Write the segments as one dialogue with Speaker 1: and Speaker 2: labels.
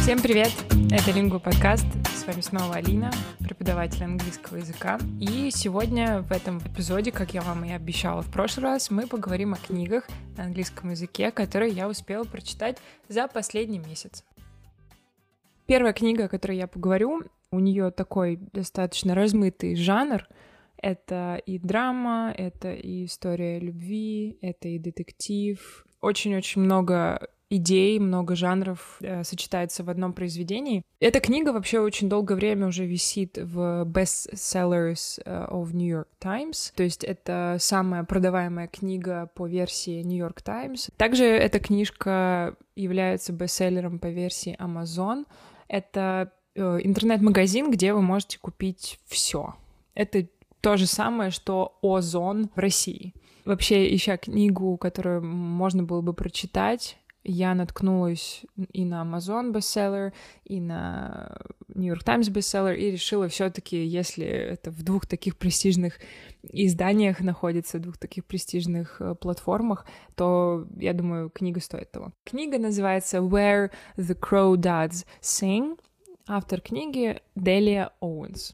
Speaker 1: Всем привет! Это Лингва подкаст. С вами снова Алина, преподаватель английского языка. И сегодня в этом эпизоде, как я вам и обещала в прошлый раз, мы поговорим о книгах на английском языке, которые я успела прочитать за последний месяц. Первая книга, о которой я поговорю, у нее такой достаточно размытый жанр. Это и драма, это и история любви, это и детектив. Очень-очень много идей, много жанров сочетается в одном произведении. Эта книга вообще очень долгое время уже висит в bestsellers of New York Times, то есть это самая продаваемая книга по версии New York Times. Также эта книжка является бестселлером по версии Amazon. Это интернет-магазин, где вы можете купить все. Это то же самое, что Озон в России. Вообще, ища книгу, которую можно было бы прочитать, я наткнулась и на Amazon бестселлер, и на New York Times бестселлер, и решила все-таки, если это в двух таких престижных изданиях находится, в двух таких престижных платформах, то, я думаю, книга стоит того. Книга называется Where the Crawdads Sing, автор книги Делия Оуэнс.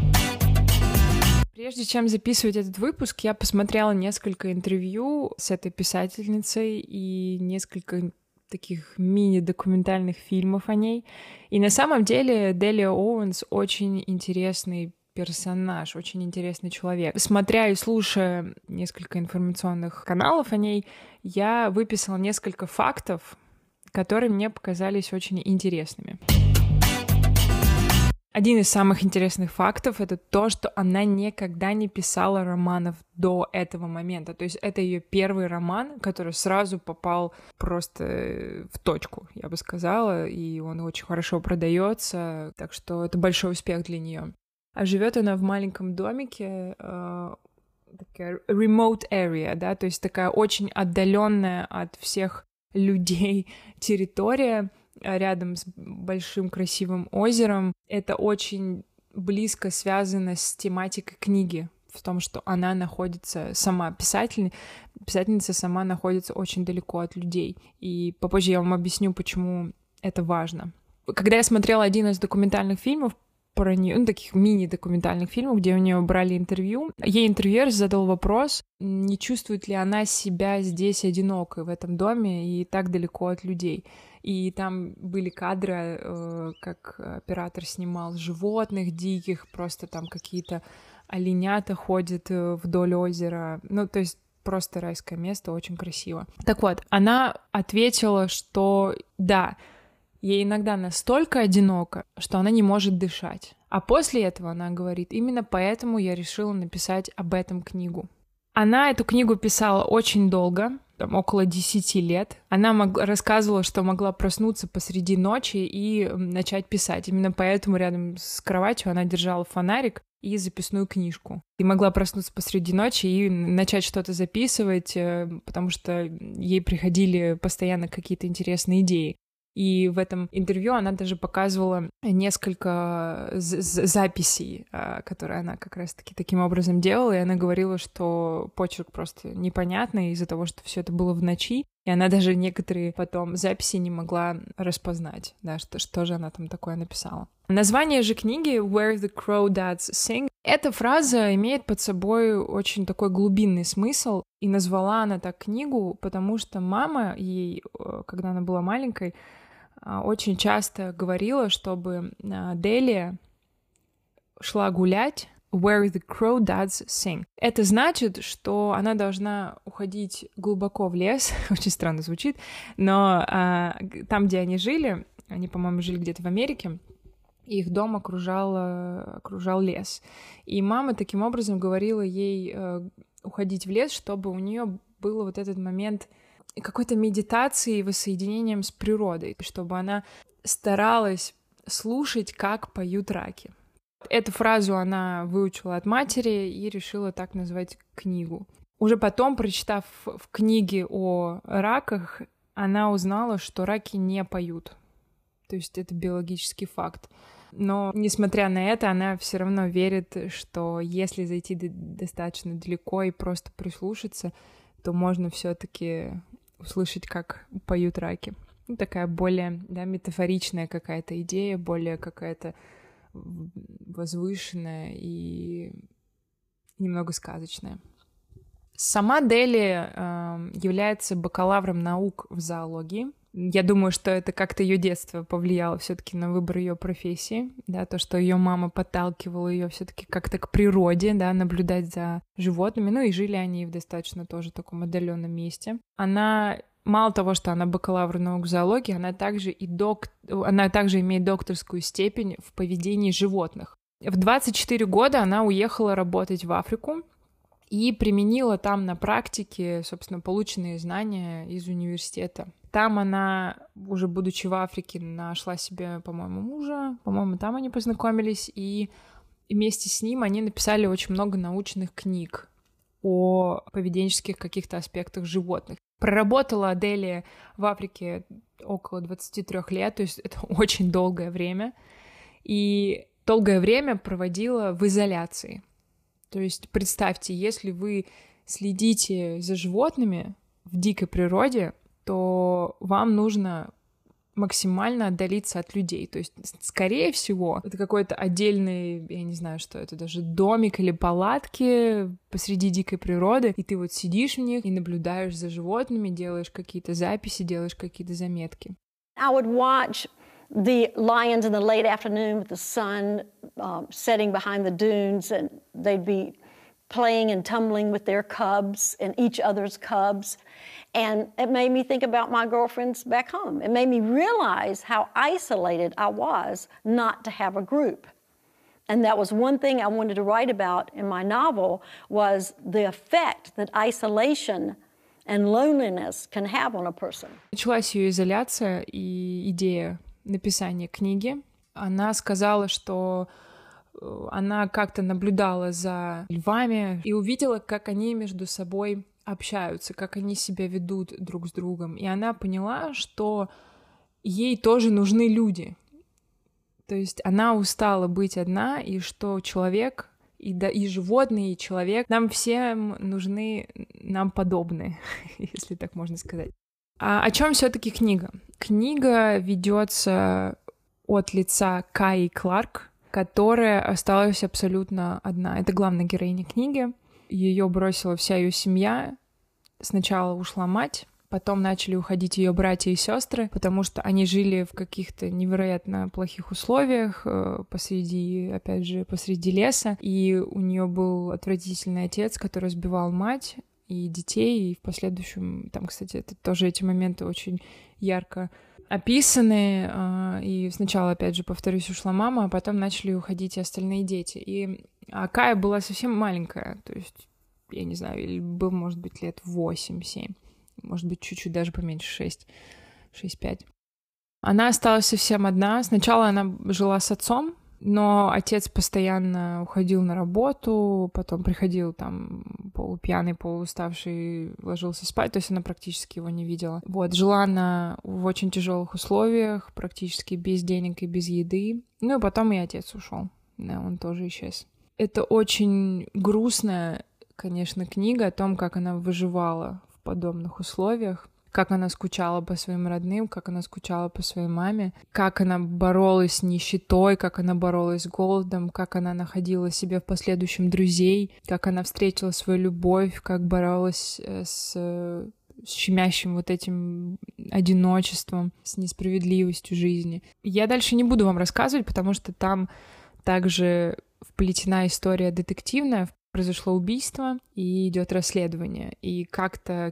Speaker 1: Прежде чем записывать этот выпуск, я посмотрела несколько интервью с этой писательницей и несколько таких мини-документальных фильмов о ней. И на самом деле Делия Оуэнс очень интересный персонаж, очень интересный человек. Смотря и слушая несколько информационных каналов о ней, я выписала несколько фактов, которые мне показались очень интересными. Один из самых интересных фактов — это то, что она никогда не писала романов до этого момента. То есть это ее первый роман, который сразу попал просто в точку, я бы сказала, и он очень хорошо продается, так что это большой успех для нее. А живет она в маленьком домике, такая remote area, да, то есть такая очень отдаленная от всех людей территория, рядом с большим красивым озером. Это очень близко связано с тематикой книги, в том, что она находится сама, писательница сама находится очень далеко от людей. И попозже я вам объясню, почему это важно. Когда я смотрела один из документальных фильмов про нее, таких мини-документальных фильмов, где у нее брали интервью, ей интервьюер задал вопрос, не чувствует ли она себя здесь одинокой в этом доме и так далеко от людей. И там были кадры, как оператор снимал животных диких, просто там какие-то оленята ходят вдоль озера. Ну, то есть просто райское место, очень красиво. Так вот, она ответила, что да, ей иногда настолько одиноко, что она не может дышать. А после этого она говорит, именно поэтому я решила написать об этом книгу. Она эту книгу писала очень долго, около 10 лет. Она рассказывала, что могла проснуться посреди ночи и начать писать. Именно поэтому рядом с кроватью она держала фонарик и записную книжку. И могла проснуться посреди ночи и начать что-то записывать, потому что ей приходили постоянно какие-то интересные идеи. И в этом интервью она даже показывала несколько записей, которые она как раз-таки таким образом делала, и она говорила, что почерк просто непонятный из-за того, что все это было в ночи, и она даже некоторые потом записи не могла распознать, да, что же она там такое написала. Название же книги «Where the Crawdads Sing» — эта фраза имеет под собой очень такой глубинный смысл, и назвала она так книгу, потому что мама ей, когда она была маленькой, очень часто говорила, чтобы Делия шла гулять «Where the Crawdads Sing». Это значит, что она должна уходить глубоко в лес, очень странно звучит, но там, где они жили, они, по-моему, жили где-то в Америке, их дом окружал лес. И мама таким образом говорила ей уходить в лес, чтобы у нее был вот этот момент какой-то медитации и воссоединением с природой, чтобы она старалась слушать, как поют раки. Эту фразу она выучила от матери и решила так назвать книгу. Уже потом, прочитав в книге о раках, она узнала, что раки не поют. То есть это биологический факт. Но, несмотря на это, она все равно верит, что если зайти достаточно далеко и просто прислушаться, то можно все-таки услышать, как поют раки. такая более, да, метафоричная какая-то идея, более какая-то возвышенная и немного сказочная. Сама Дели является бакалавром наук в зоологии. Я думаю, что это как-то ее детство повлияло все-таки на выбор ее профессии, да, то, что ее мама подталкивала ее все-таки как-то к природе, да, наблюдать за животными, ну и жили они в достаточно тоже таком отдаленном месте. Она мало того, что она бакалавр наук в зоологии, она также имеет докторскую степень в поведении животных. В 24 года она уехала работать в Африку и применила там на практике, собственно, полученные знания из университета. Там она, уже будучи в Африке, нашла себе, по-моему, мужа, по-моему, там они познакомились, и вместе с ним они написали очень много научных книг о поведенческих каких-то аспектах животных. Проработала Дели в Африке около 23 лет, то есть это очень долгое время, и долгое время проводила в изоляции. То есть представьте, если вы следите за животными в дикой природе, то вам нужно максимально отдалиться от людей. То есть, скорее всего, это какой-то отдельный, я не знаю, что это, даже домик или палатки посреди дикой природы, и ты вот сидишь в них и наблюдаешь за животными, делаешь какие-то записи, делаешь какие-то заметки.
Speaker 2: I would watch the lions in the late afternoon with the sun setting behind the dunes, and they'd be playing and tumbling with their cubs and each other's cubs. And it made me think about my girlfriends back home. It made me realize how isolated I was not to have a group. And that was one thing I wanted to write about in my novel, was the effect that isolation and loneliness can have on a person.
Speaker 1: Началась ее изоляция и идея написания книги. Она сказала, что она как-то наблюдала за львами и увидела, как они между собой общаются, как они себя ведут друг с другом. И она поняла, что ей тоже нужны люди. То есть она устала быть одна, и что человек, и животные, и человек, нам всем нужны нам подобные, если так можно сказать. А о чем все-таки книга? Книга ведется от лица Каи Кларк, которая осталась абсолютно одна. Это главная героиня книги. Ее бросила вся ее семья. Сначала ушла мать, потом начали уходить ее братья и сестры, потому что они жили в каких-то невероятно плохих условиях посреди леса. И у нее был отвратительный отец, который избивал мать и детей, и в последующем, там, кстати, это тоже эти моменты очень ярко описаны, и сначала, опять же, повторюсь, ушла мама, а потом начали уходить и остальные дети. И Кая была совсем маленькая, то есть, я не знаю, или был, может быть, лет 8-7, может быть, чуть-чуть даже поменьше, 6-5. Она осталась совсем одна. Сначала она жила с отцом, но отец постоянно уходил на работу, потом приходил там полупьяный, полууставший, ложился спать, то есть она практически его не видела. Вот, жила она в очень тяжелых условиях, практически без денег и без еды. Ну и потом и отец ушел, да, он тоже исчез. Это очень грустная, конечно, книга о том, как она выживала в подобных условиях, как она скучала по своим родным, как она скучала по своей маме, как она боролась с нищетой, как она боролась с голодом, как она находила себе в последующем друзей, как она встретила свою любовь, как боролась с щемящим вот этим одиночеством, с несправедливостью жизни. Я дальше не буду вам рассказывать, потому что там также вплетена история детективная. Произошло убийство, и идет расследование. И как-то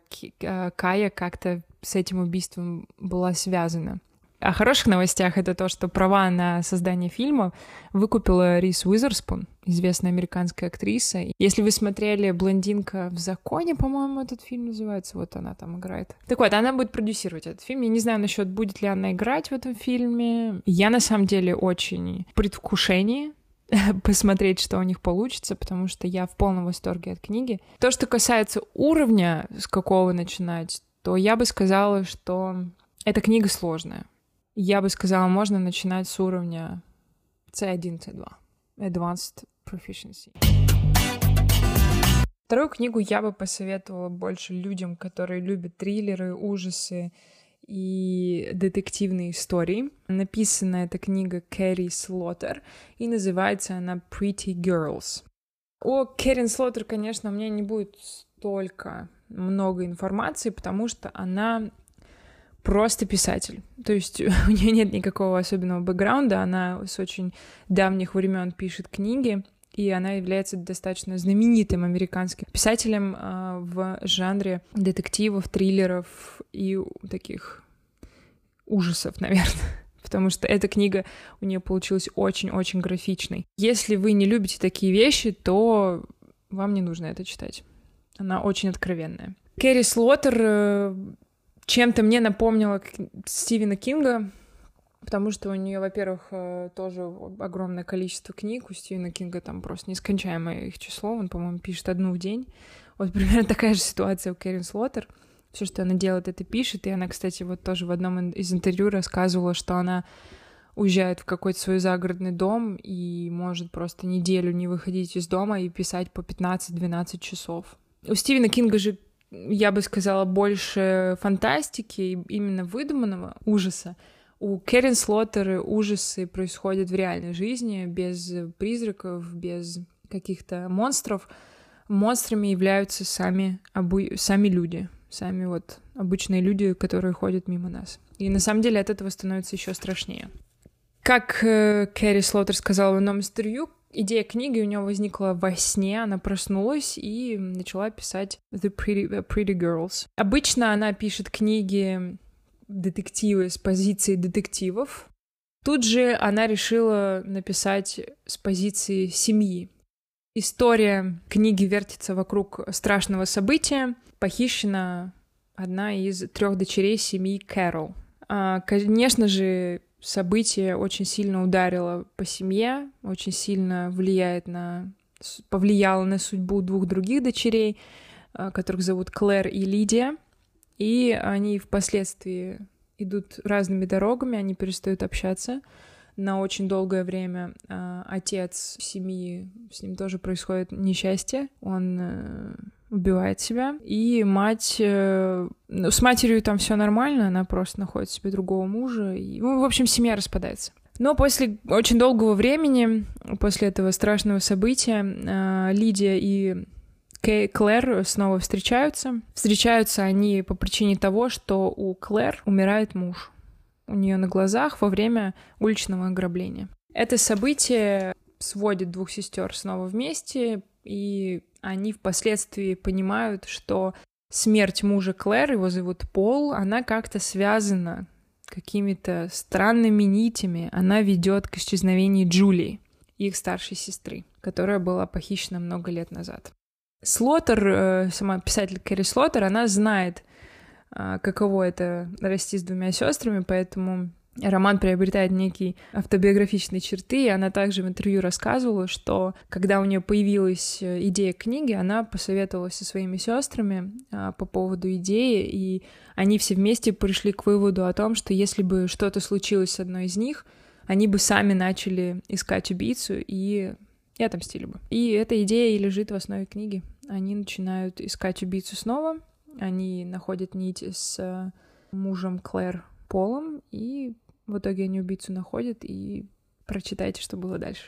Speaker 1: Кая как-то с этим убийством была связана. О хороших новостях это то, что права на создание фильма выкупила Риз Уизерспун, известная американская актриса. Если вы смотрели «Блондинка в законе», по-моему, этот фильм называется, вот она там играет. Так вот, она будет продюсировать этот фильм. Я не знаю насчет, будет ли она играть в этом фильме. Я, на самом деле, очень в предвкушении посмотреть, что у них получится, потому что я в полном восторге от книги. То, что касается уровня, с какого начинать, то я бы сказала, что эта книга сложная. Я бы сказала, можно начинать с уровня C1, C2. Advanced Proficiency. Вторую книгу я бы посоветовала больше людям, которые любят триллеры, ужасы и детективные истории. Написана эта книга Кэрри Слоттер, и называется она Pretty Girls. О Кэрин Слоттер, конечно, у меня не будет столько много информации, потому что она просто писатель. То есть у нее нет никакого особенного бэкграунда, она с очень давних времен пишет книги, и она является достаточно знаменитым американским писателем в жанре детективов, триллеров и таких ужасов, наверное. Потому что эта книга у нее получилась очень-очень графичной. Если вы не любите такие вещи, то вам не нужно это читать. Она очень откровенная. Кэрри Слоттер чем-то мне напомнила Стивена Кинга, потому что у нее, во-первых, тоже огромное количество книг. У Стивена Кинга там просто нескончаемое их число. Он, по-моему, пишет одну в день. Вот примерно такая же ситуация у Кэрри Слоттер. Все, что она делает, это пишет. И она, кстати, вот тоже в одном из интервью рассказывала, что она уезжает в какой-то свой загородный дом и может просто неделю не выходить из дома и писать по 15-12 часов. У Стивена Кинга же, я бы сказала, больше фантастики, именно выдуманного ужаса. У Кэрин Слоттер ужасы происходят в реальной жизни, без призраков, без каких-то монстров. Монстрами являются сами люди, сами вот обычные люди, которые ходят мимо нас. И на самом деле от этого становится еще страшнее. Как Кэрри Слоттер сказала в одном из интервью, идея книги у нее возникла во сне, она проснулась и начала писать The Pretty Girls. Обычно она пишет книги, детективы с позиции детективов. Тут же она решила написать с позиции семьи. История книги вертится вокруг страшного события. Похищена одна из 3 дочерей семьи Кэрол. Конечно же, событие очень сильно ударило по семье, очень сильно повлияло на судьбу 2 других дочерей, которых зовут Клэр и Лидия. И они впоследствии идут разными дорогами, они перестают общаться на очень долгое время. Отец семьи, с ним тоже происходит несчастье, он убивает себя. И мать... с матерью там все нормально, она просто находит себе другого мужа. И, в общем, семья распадается. Но после очень долгого времени, после этого страшного события, Лидия и Клэр снова встречаются. Встречаются они по причине того, что у Клэр умирает муж. У нее на глазах во время уличного ограбления. Это событие сводит 2 сестер снова вместе, и они впоследствии понимают, что смерть мужа Клэр, его зовут Пол, она как-то связана какими-то странными нитями. Она ведет к исчезновению Джулии, их старшей сестры, которая была похищена много лет назад. Слоттер, сама писатель Кэрри Слоттер, она знает, каково это расти с 2 сестрами, поэтому роман приобретает некие автобиографичные черты, и она также в интервью рассказывала, что когда у нее появилась идея книги, она посоветовалась со своими сестрами по поводу идеи, и они все вместе пришли к выводу о том, что если бы что-то случилось с одной из них, они бы сами начали искать убийцу и отомстили бы. И эта идея и лежит в основе книги. Они начинают искать убийцу снова, они находят нить с мужем Клэр Полом, и в итоге они убийцу находят, и прочитайте, что было дальше.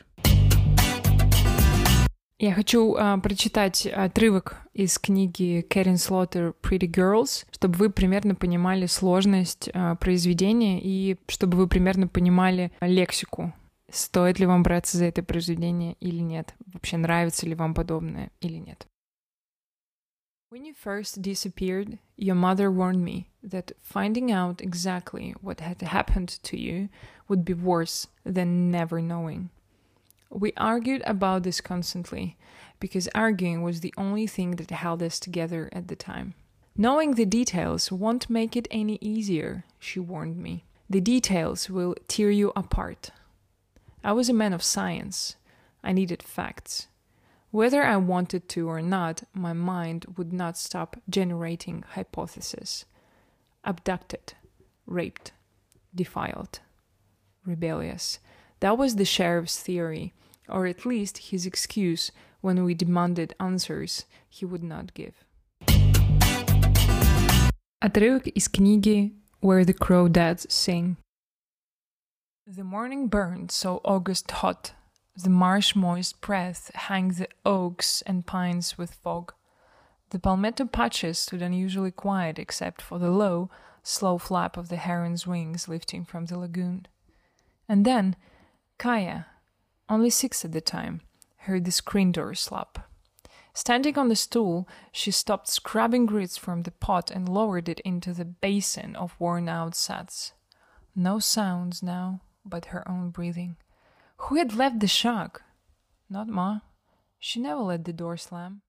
Speaker 1: Я хочу прочитать отрывок из книги Кэрин Слоттер «Pretty Girls», чтобы вы примерно понимали сложность произведения и чтобы вы примерно понимали лексику. Стоит ли вам браться за это произведение или нет? Вообще нравится ли вам подобное или нет? When you first disappeared, your mother warned me that finding out exactly what had happened to you would be worse than never knowing. We argued about this constantly, because arguing was the only thing that held us together at the time. Knowing the details won't make it any easier, she warned me. The details will tear you apart. I was a man of science. I needed facts. Whether I wanted to or not, my mind would not stop generating hypotheses. Abducted, raped, defiled, rebellious. That was the sheriff's theory, or at least his excuse when we demanded answers he would not give. Отрывок из книги where the crawdads sing. The morning burned so August hot, the marsh moist breath hang the oaks and pines with fog. The palmetto patches stood unusually quiet except for the low, slow flap of the heron's wings lifting from the lagoon. And then Kaya, only 6 at the time, heard the screen door slap. Standing on the stool, she stopped scrubbing grits from the pot and lowered it into the basin of worn-out sats. No sounds now, but her own breathing. Who had left the shack? Not Ma. She never let the door slam.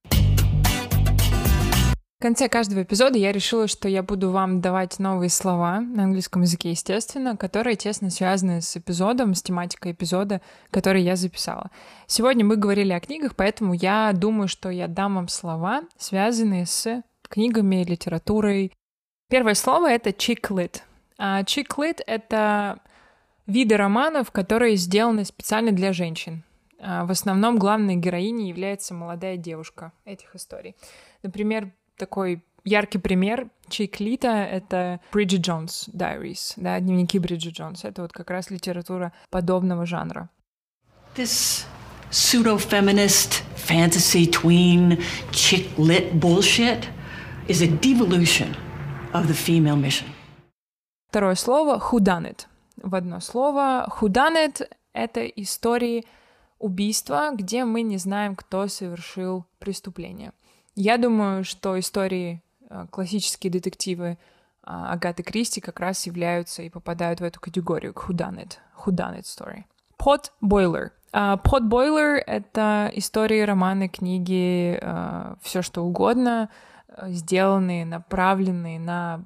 Speaker 1: В конце каждого эпизода я решила, что я буду вам давать новые слова на английском языке, естественно, которые тесно связаны с эпизодом, с тематикой эпизода, который я записала. Сегодня мы говорили о книгах, поэтому я думаю, что я дам вам слова, связанные с книгами, литературой. Первое слово — это chick lit. Chick lit — это виды романов, которые сделаны специально для женщин. В основном главной героиней является молодая девушка этих историй. Например, такой яркий пример чик-лита — это Bridget Jones Diaries, да, дневники Бриджит Джонс. Это вот как раз литература подобного жанра.
Speaker 3: This pseudo-feminist, fantasy, tween, chick-lit bullshit is a devolution of the female mission.
Speaker 1: Второе слово — whodunit. В одно слово. Whodunit — это истории убийства, где мы не знаем, кто совершил преступление. Я думаю, что истории, классические детективы Агаты Кристи как раз являются и попадают в эту категорию whodunit story. Pot boiler. Pot boiler — это истории, романы, книги, все что угодно, сделанные, направленные на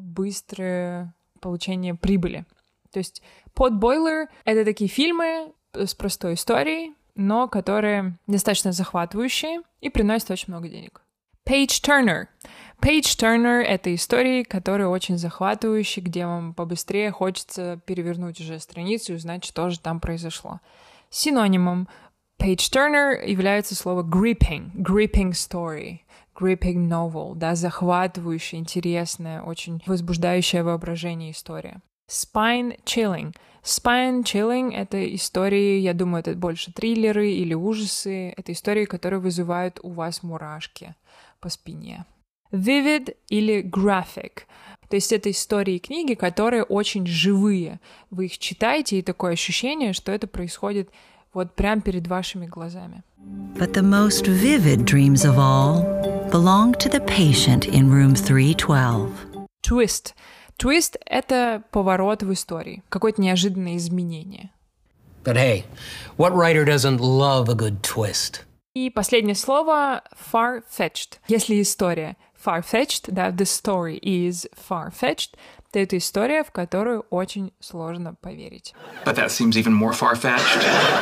Speaker 1: быстрое получение прибыли. То есть pot boiler — это такие фильмы с простой историей, но которые достаточно захватывающие и приносят очень много денег. Page turner. Page turner — это истории, которые очень захватывающие, где вам побыстрее хочется перевернуть уже страницу и узнать, что же там произошло. Синонимом page turner является слово gripping story, gripping novel, да, захватывающая, интересная, очень возбуждающая воображение история. Spine chilling. Spine chilling — это истории, я думаю, это больше триллеры или ужасы. Это истории, которые вызывают у вас мурашки по спине. Vivid или graphic. То есть это истории и книги, которые очень живые. Вы их читаете, и такое ощущение, что это происходит вот прямо перед вашими глазами.
Speaker 4: But the most vivid dreams of all belong to the patient in room 312.
Speaker 1: Twist. Twist — это поворот в истории, какое-то неожиданное изменение.
Speaker 5: But hey, what writer doesn't love a good twist?
Speaker 1: И последнее слово — far-fetched. Если история far-fetched, да, the story is far-fetched, то это история, в которую очень сложно поверить.
Speaker 6: But that seems even more far-fetched.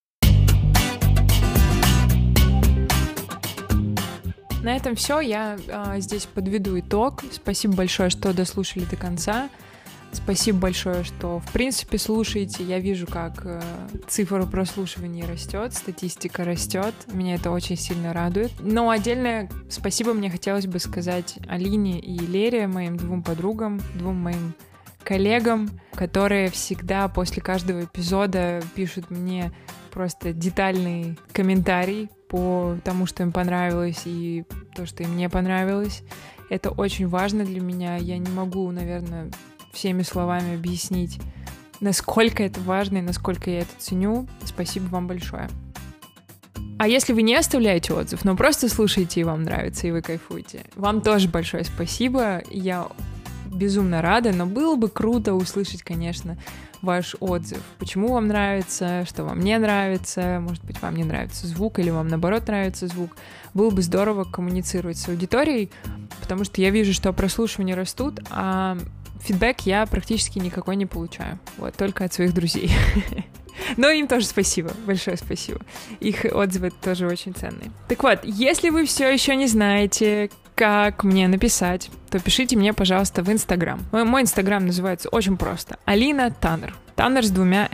Speaker 1: На этом все. Я здесь подведу итог. Спасибо большое, что дослушали до конца. Спасибо большое, что, в принципе, слушаете. Я вижу, как цифра прослушивания растет, статистика растет. Меня это очень сильно радует. Но отдельное спасибо мне хотелось бы сказать Алине и Лере, моим 2 подругам, 2 моим коллегам, которые всегда после каждого эпизода пишут мне просто детальный комментарий по тому, что им понравилось, и то, что им не понравилось. Это очень важно для меня. Я не могу, наверное, всеми словами объяснить, насколько это важно и насколько я это ценю. Спасибо вам большое. А если вы не оставляете отзыв, но просто слушаете, и вам нравится, и вы кайфуете, вам тоже большое спасибо. Я безумно рада, но было бы круто услышать, конечно, ваш отзыв. Почему вам нравится, что вам не нравится, может быть, вам не нравится звук, или вам, наоборот, нравится звук. Было бы здорово коммуницировать с аудиторией, потому что я вижу, что прослушивания растут, а фидбэк я практически никакой не получаю. Вот, только от своих друзей. Но им тоже спасибо, большое спасибо. Их отзывы тоже очень ценные. Так вот, если вы все еще не знаете, как мне написать, то пишите мне, пожалуйста, в Инстаграм. Мой Инстаграм называется очень просто. Алина Таннер. Таннер с 2 Н.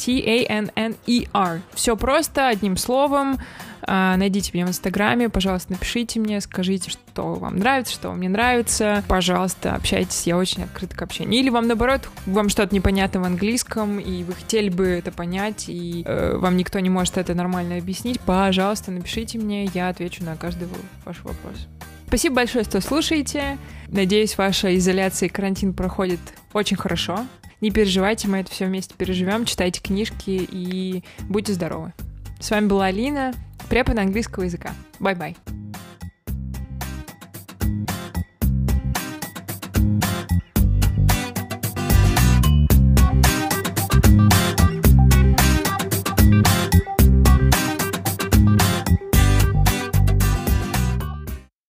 Speaker 1: Tanner. Все просто, одним словом. Найдите меня в Инстаграме, пожалуйста, напишите мне, скажите, что вам нравится, что вам не нравится. Пожалуйста, общайтесь, я очень открыта к общению. Или вам, наоборот, вам что-то непонятно в английском, и вы хотели бы это понять, и вам никто не может это нормально объяснить, пожалуйста, напишите мне, я отвечу на каждый ваш вопрос. Спасибо большое, что слушаете. Надеюсь, ваша изоляция и карантин проходит очень хорошо. Не переживайте, мы это все вместе переживем. Читайте книжки и будьте здоровы. С вами была Алина, препод английского языка. Бай-бай.